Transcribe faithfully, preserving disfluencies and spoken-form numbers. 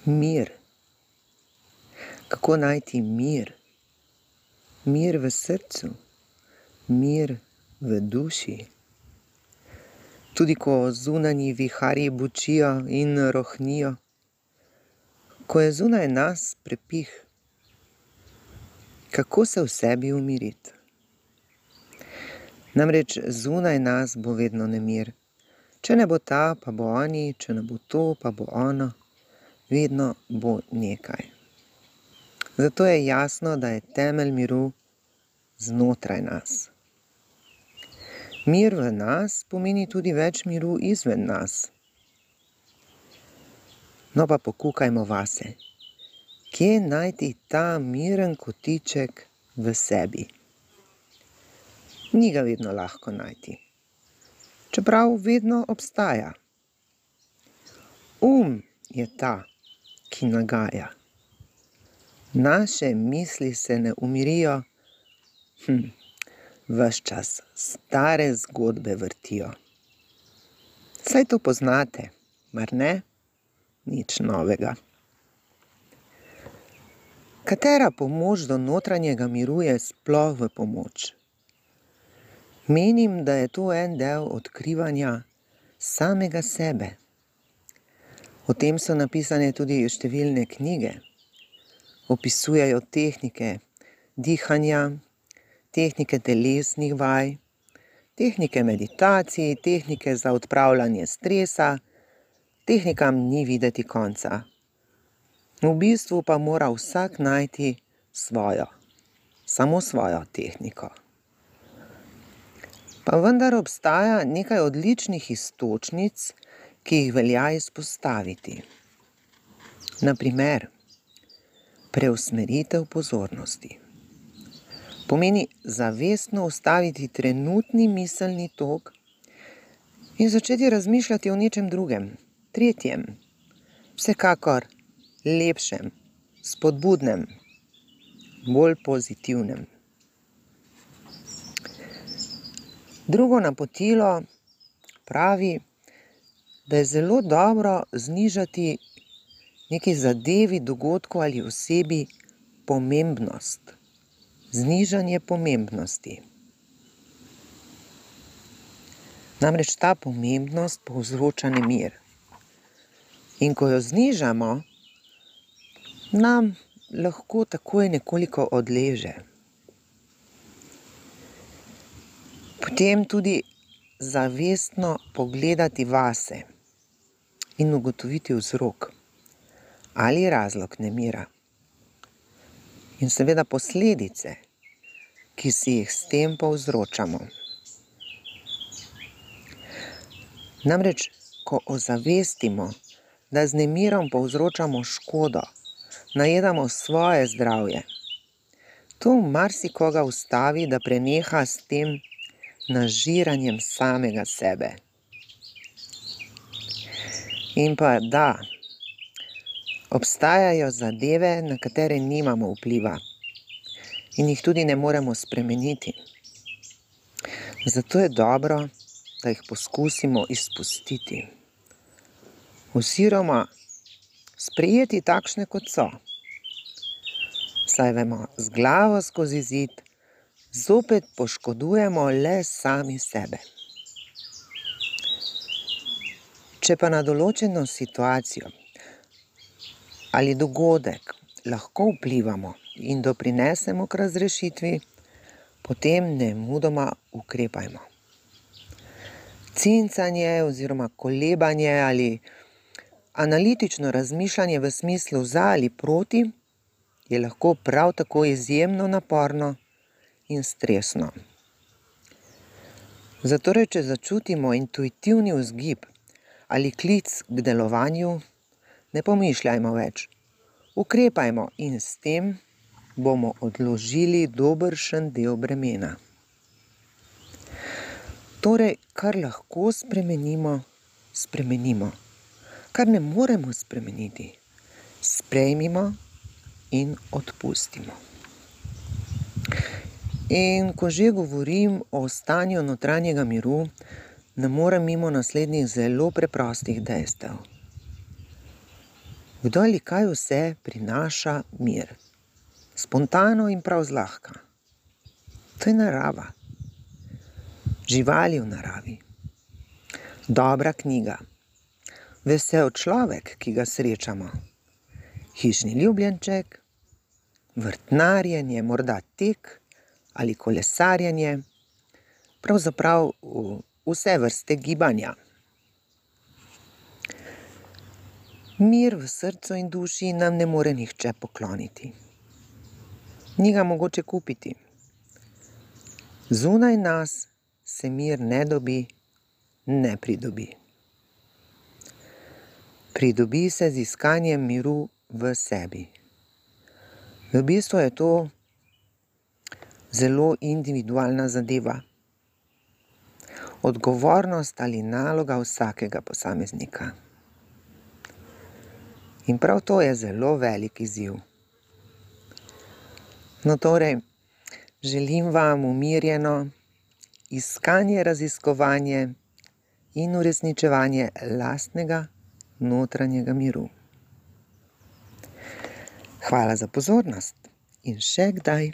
Mir. Kako najti mir? Mir v srcu, mir v duši. Tudi ko zunanji viharji bučijo in rohnijo, ko je zunaj nas prepih, kako se v sebi umiriti? Namreč zunaj nas bo vedno nemir. Če ne bo ta, pa bo oni, če ne bo to, pa bo ono. Vedno bo nekaj. Zato je jasno, da je temelj miru znotraj nas. Mir v nas pomeni tudi več miru izven nas. No pa pokukajmo vase. Kje najti ta miren kotiček v sebi? Ni ga vedno lahko najti. Čeprav vedno obstaja. Um je ta, ki nagaja. Naše misli se ne umirijo, hm, ves čas stare zgodbe vrtijo. Saj to poznate, mar ne? Nič novega. Katera pomoč do notranjega miru je sploh v pomoč? Menim, da je to en del odkrivanja samega sebe. O tem so napisane tudi številne knjige. Opisujejo tehnike dihanja, tehnike telesnih vaj, tehnike meditacij, tehnike za odpravljanje stresa. Tehnikam ni videti konca. V bistvu pa mora vsak najti svojo, samo svojo tehniko. Pa vendar obstaja nekaj odličnih iztočnic, ki jih velja izpostaviti. Na primer, preusmeritev pozornosti. Pomeni zavestno ustaviti trenutni miselni tok in začeti razmišljati o nečem drugem, tretjem, vsekakor lepšem, spodbudnem, bolj pozitivnem. Drugo napotilo pravi, da je zelo dobro znižati neki zadevi, dogodku ali osebi pomembnost. Znižanje pomembnosti. Namreč ta pomembnost povzroča nemir. In ko jo znižamo, nam lahko takoj nekoliko odleže. Potem tudi zavestno pogledati vase in ugotoviti vzrok ali razlog nemira. In seveda posledice, ki si jih s tem povzročamo. Namreč, ko ozavestimo, da z nemirom povzročamo škodo, najedamo svoje zdravje, to marsikoga ustavi, da preneha s tem nažiranjem samega sebe. In pa da, obstajajo zadeve, na katere nimamo vpliva in jih tudi ne moremo spremeniti. Zato je dobro, da jih poskusimo izpustiti. Oziroma sprejeti takšne, kot so. Saj vemo, z glavo skozi zid zopet poškodujemo le sami sebe. Če pa na določeno situacijo ali dogodek lahko vplivamo in doprinesemo k razrešitvi, potem nemudoma ukrepajmo. Cincanje oziroma kolebanje ali analitično razmišljanje v smislu za ali proti je lahko prav tako izjemno naporno in stresno. Zatorej, če začutimo intuitivni vzgib ali klic k delovanju, ne pomišljajmo več. Ukrepajmo in s tem bomo odložili dobršen del bremena. Torej, kar lahko spremenimo, spremenimo. Kar ne moremo spremeniti, sprejmimo in odpustimo. In ko že govorim o stanju notranjega miru, ne morem mimo naslednjih zelo preprostih dejstev. Kdo ali kaj vse prinaša mir? Spontano in prav zlahka. To je narava. Živali v naravi. Dobra knjiga. Vesel človek, ki ga srečamo. Hišni ljubljenček. Vrtnarjenje, morda tek ali kolesarjenje. Pravzaprav vse vrste gibanja. Mir v srcu in duši nam ne more nihče pokloniti. Ni ga mogoče kupiti. Zunaj nas se mir ne dobi, ne pridobi. Pridobi se z iskanjem miru v sebi. V bistvu je to zelo individualna zadeva. Odgovornost ali naloga vsakega posameznika. In prav to je zelo velik izziv. No, torej, želim vam umirjeno iskanje, raziskovanje in uresničevanje lastnega notranjega miru. Hvala za pozornost in še kdaj.